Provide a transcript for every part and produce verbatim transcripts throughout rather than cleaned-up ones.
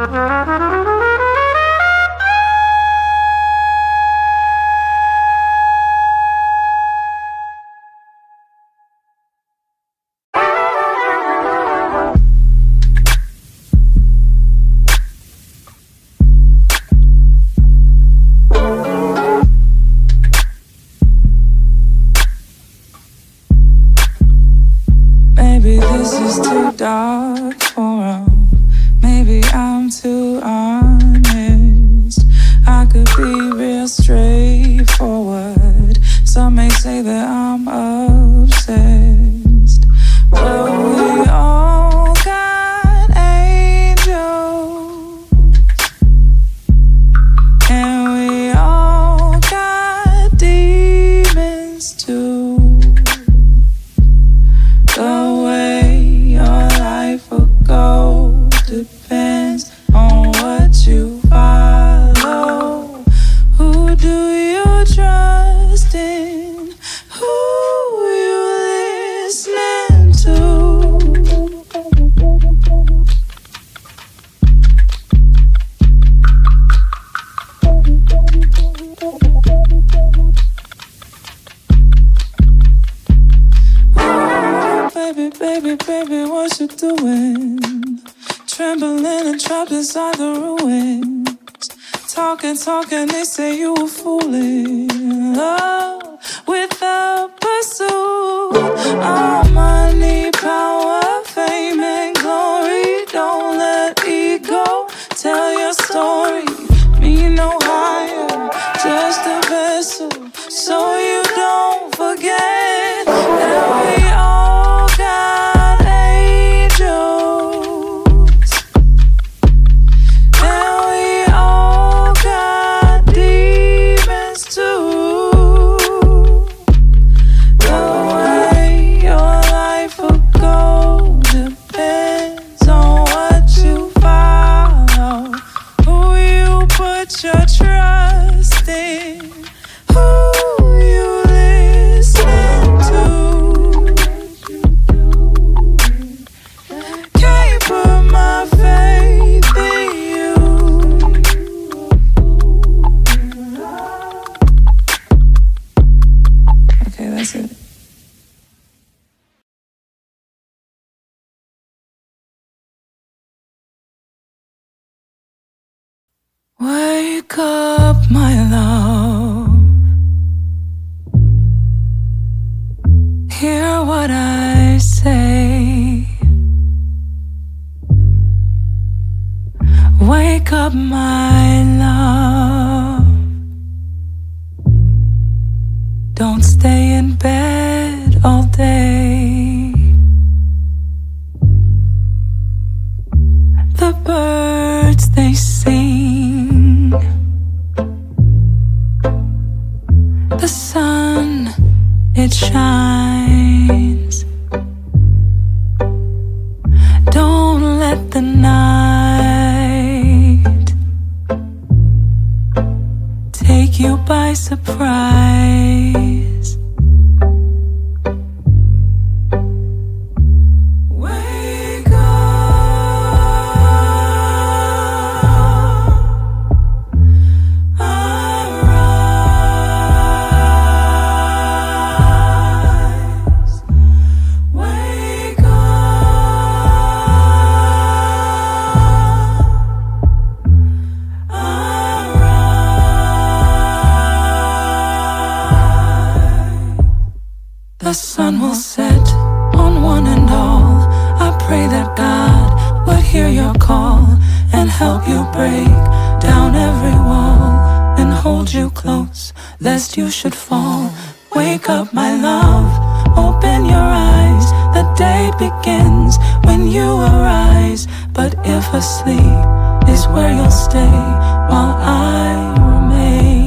Wake up, my love. Hear what I say. Wake up, my love. Don't stay in bed all day. The birds, they sing. The sun, it shines. Don't let the night take you by surprise. Wake up, arise. Wake up, the sun will set on one and all. I pray that God would hear your call and help you break down every wall and hold you close lest you should fall. Wake up, my love, open your eyes. The day begins when you arise. But if asleep is where you'll stay while I remain.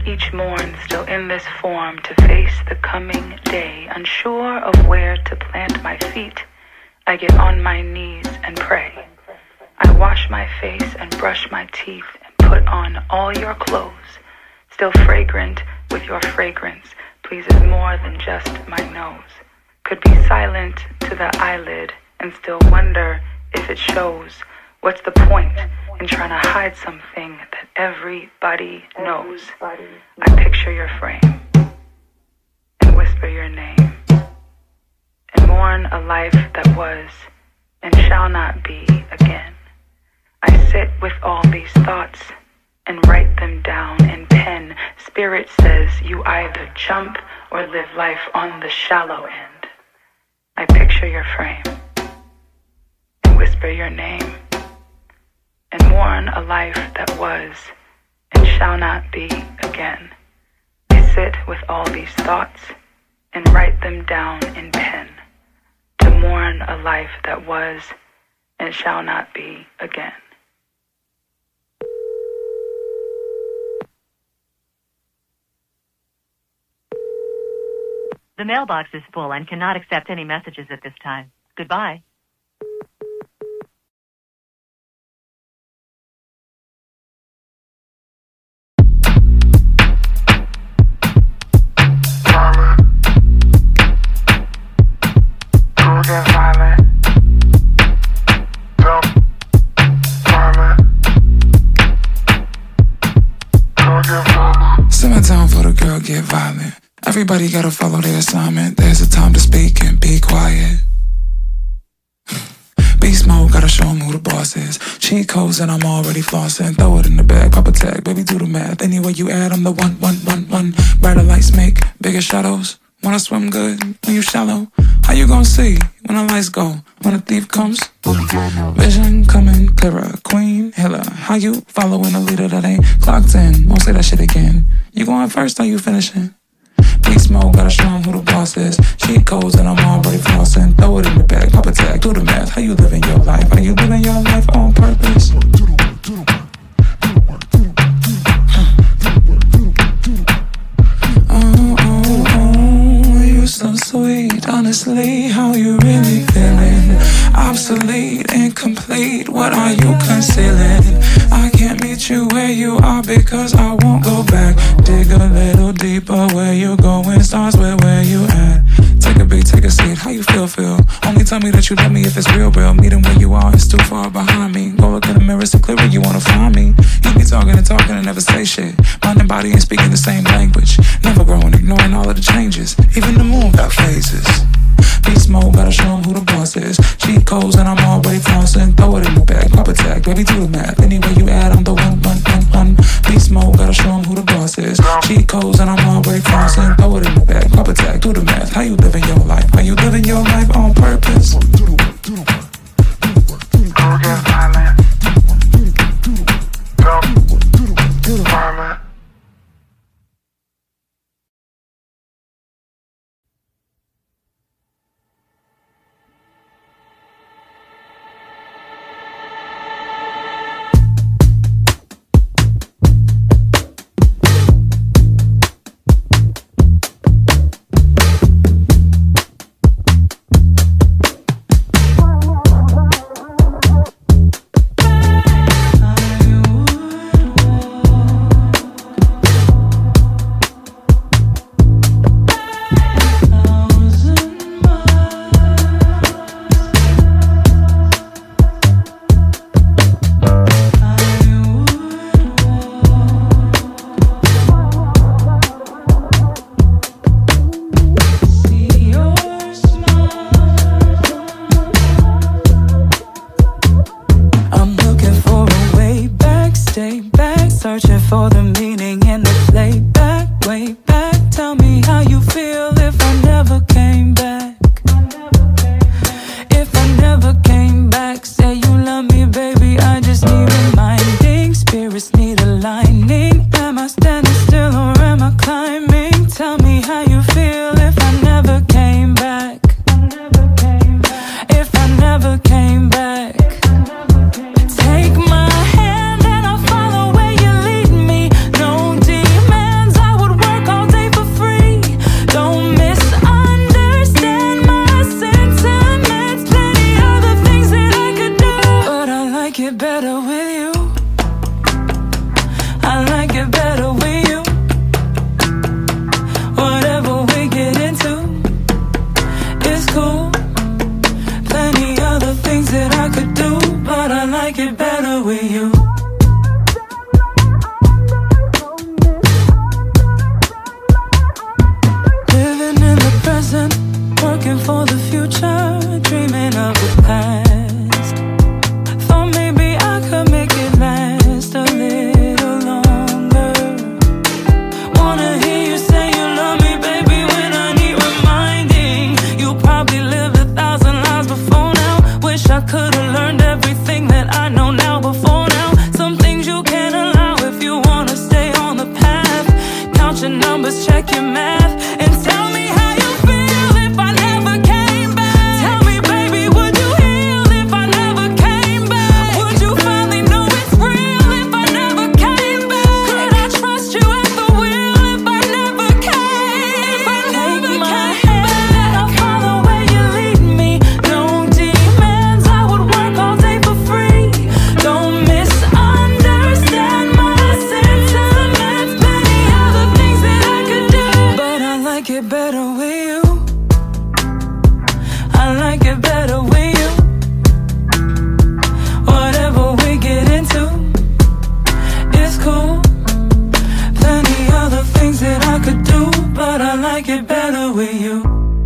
each morn, still in this form, to face the coming day, unsure of where to plant my feet, I get on my knees and pray. I wash my face and brush my teeth and put on all your clothes, still fragrant with your fragrance, pleases more than just my nose. Could be silent to the eyelid and still wonder if it shows. What's the point in trying to hide something that everybody knows? I picture your frame and whisper your name and mourn a life that was and shall not be again. I sit with all these thoughts and write them down in pen. Spirit says you either jump or live life on the shallow end. I picture your frame and whisper your name and mourn a life that was and shall not be again. I sit with all these thoughts and write them down in pen to mourn a life that was and shall not be again. The mailbox is full and cannot accept any messages at this time. Goodbye. Summertime for the girl get violent. Everybody gotta follow their assignment. There's a time to speak and be quiet. Beast mode, gotta show 'em who the boss is. Cheat codes and I'm already flossing. Throw it in the bag, pop a tag, baby do the math. Anyway you add, I'm the one, one, one, one. Brighter lights make bigger shadows. Wanna swim good when you shallow? How you gon' see when the lights go? When a thief comes? Vision coming clearer. Queen, Hiller. How you following a leader that ain't clocked in? Won't say that shit again. You going first or you finishing? Beast mode, gotta show 'em who the boss is. Cheat codes and I'm already flossing. Throw it in the bag, pop a tag, do the math. How you living your life? Are you living your life on purpose? Oh, oh, oh, you so sweet. Honestly, how you really feeling? Obsolete, incomplete, what are you concealing? I can't meet you where you are because I won't go back. Dig a little deeper, where you going starts with where you at. Take a beat, take a seat, how you feel, feel? Only tell me that you love me if it's real, real. Meeting where you are is too far behind me. Go look in the mirror, see clearer, you wanna find me. You be talking and talking and never say shit. Mind and body ain't speaking the same language. Never growing, ignoring all of the changes. Even the moon got phases. Beast mode, gotta show 'em who the boss is. Cheat codes and I'm already flossing. Throw it in the bag, pop a tag, baby do the math. Anyway you add, I'm the one, one, one, one. Beast mode, gotta show 'em who the boss is. Cheat codes and I'm already flossing. Throw it in the bag, pop a tag, do the math. How you living your life? Are you living your life on purpose? Go get violent. Go violent. like it better with you. Living in the present, working for the future, dreaming of the past. Thought maybe I could make it last a little longer. Wanna hear you say you love me, baby, when I need reminding. You probably lived a thousand lives before now. Wish I could've learned everything that I know now before now. Some things you can't allow if you wanna stay on the path. Count your numbers, check your math, and tell me how you feel if I never came back. Tell me, baby, would you heal if I never came back? Would you finally know it's real if I never came back? Could I trust you at the wheel if I never came? If I never came back, I'll follow where you lead me. No demands, I would work all day for free. Don't misunderstand my sentiments. Plenty other things that I could do, but I like it better with you. I like it better with you. Whatever we get into, it's cool. Plenty other things that I could do, but I like it better with you.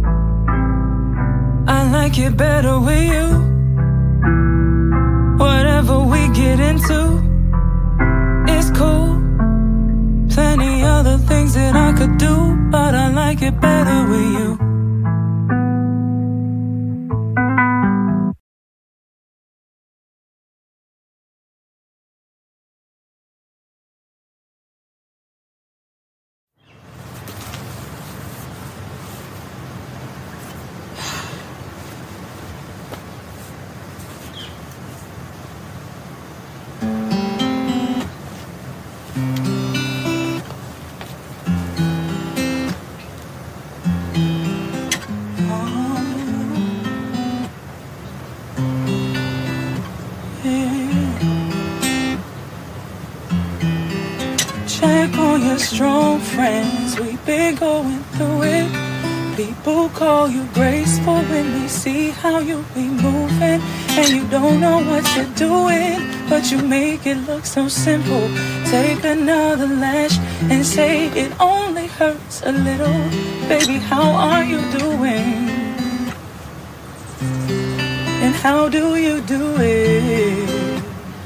I like it better with you. Whatever we get into, it's cool. Plenty other things that I could do, but I like it better with you. Check on your strong friends, we've been going through it. People call you graceful when they see how you be moving, and you don't know what you're doing, but you make it look so simple. Take another lash and say it only hurts a little. Baby, how are you doing? And how do you do it?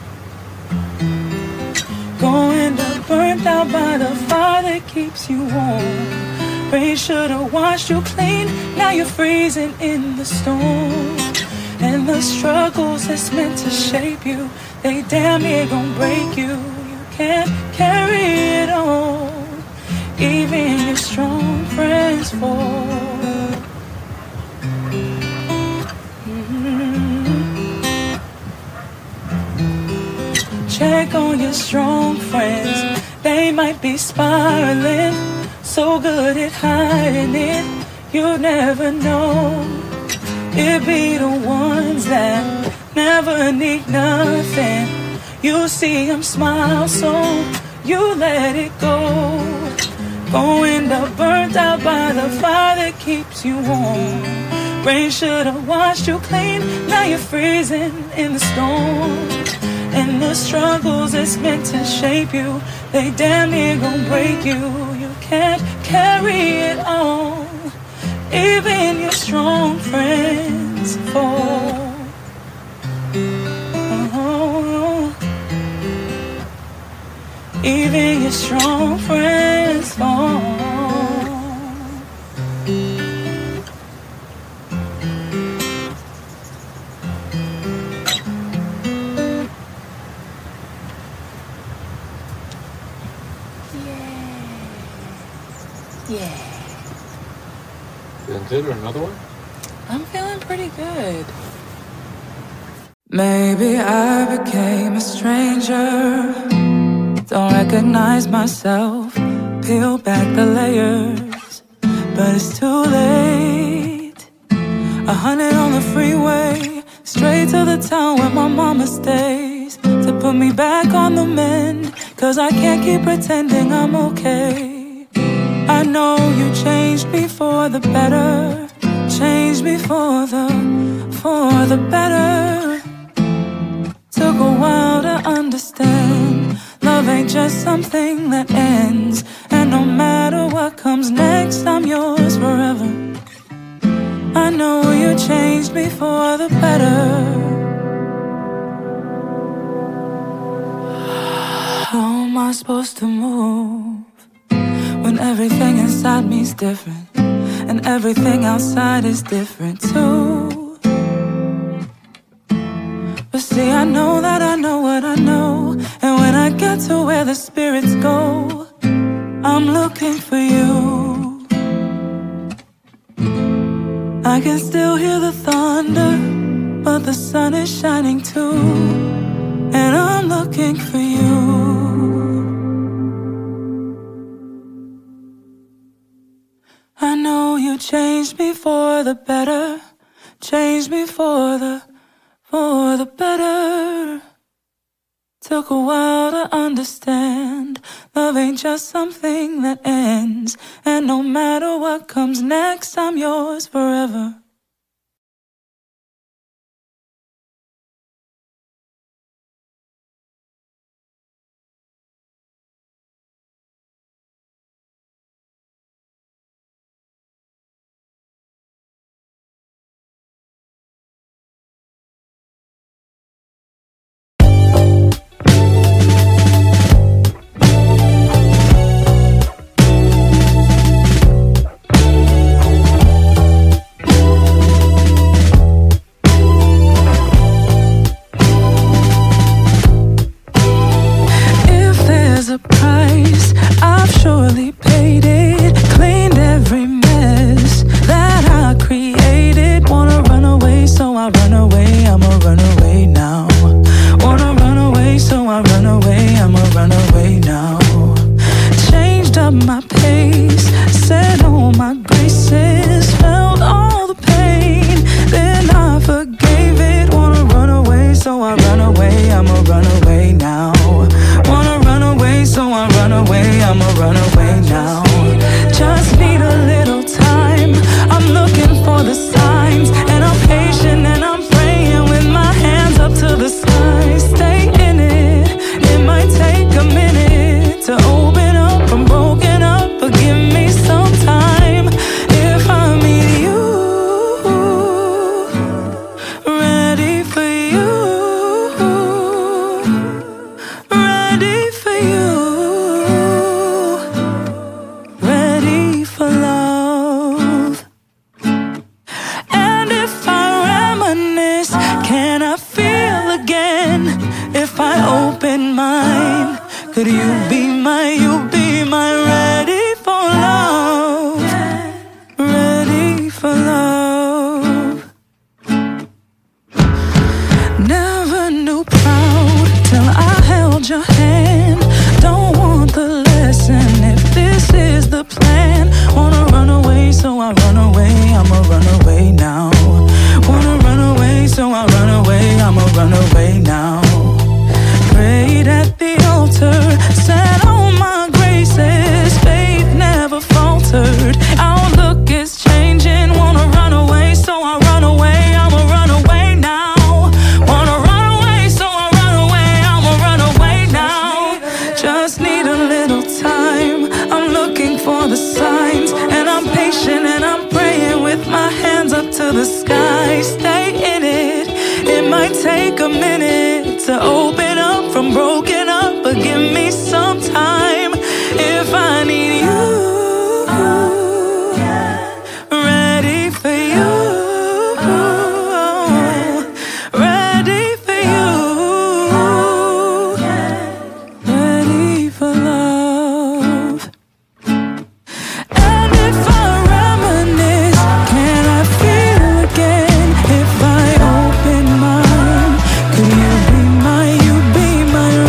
Going to burnt out by the fire that keeps you warm. Rain should've washed you clean, now you're freezing in the storm. And the struggles that's meant to shape you, they damn near gon' break you. You can't carry it on, even your strong friends fall. Mm-hmm. Check on your strong friends, they might be spiraling, so good at hiding it, you never know. It be the ones that never need nothing. You see them smile, so you let it go. Going up burnt out by the fire that keeps you warm. Rain should've washed you clean, now you're freezing in the storm. And the struggles that's meant to shape you, they damn near gon' break you. You can't carry it on, even your strong friends fall. Oh, even your strong friends fall. Yeah. Feeling good or another one? I'm feeling pretty good. Maybe I became a stranger, don't recognize myself, peel back the layers, but it's too late. A hundred on the freeway, straight to the town where my mama stays, to put me back on the mend, cause I can't keep pretending I'm okay. I know you changed me for the better, changed me for the, for the better. Took a understand. Love ain't just something that ends. And no matter what comes next, I'm yours forever. I know you changed me for the better. How am I supposed to move when everything inside me's different, and everything outside is different too? But see, I know that I know what I know, and when I get to where the spirits go, I'm looking for you. I can still hear the thunder, but the sun is shining too, and I'm looking for you. I know you changed me for the better, changed me for the, for the better. Took a while to understand. Love ain't just something that ends. And no matter what comes next, I'm yours forever. Could you be my, you be my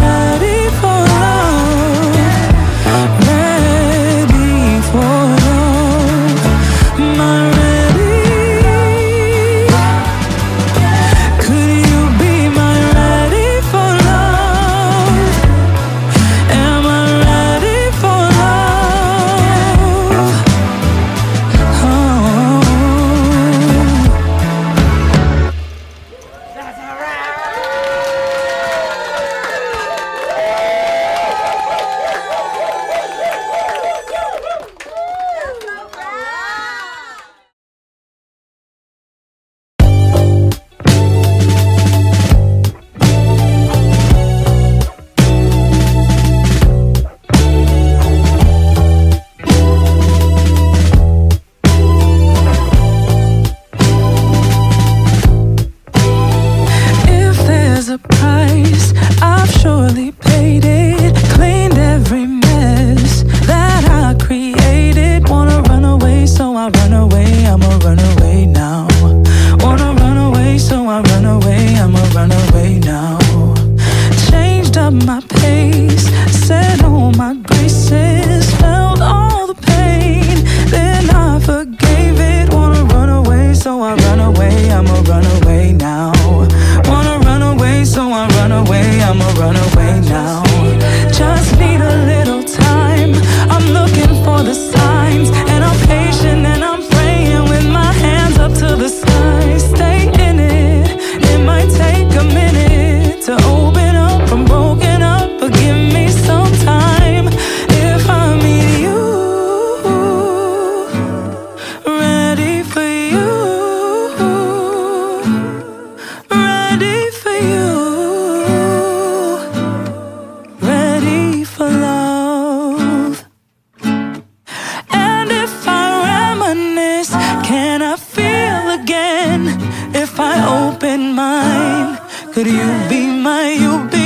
fully paid it, cleaned every mess that I created. Wanna run away, so I run away, I'ma run away now. Wanna run away, so I run away, I'ma run away now. Changed up my pace, set all my graces, felt all the pain, then I forgave it. Wanna run away, so I run away, I'ma run away now. Wanna run away, so I run away, I'ma run away now. Just need a little time, I'm looking for the signs, and I'm patient and I'm praying with my hands up to the sky. Stay in it, it might take a minute to open up, I'm broken up, but give me some time. If I meet you, ready for you, ready for you, ready for love. And if I reminisce, can I feel again? If I open mine, could you be my, you be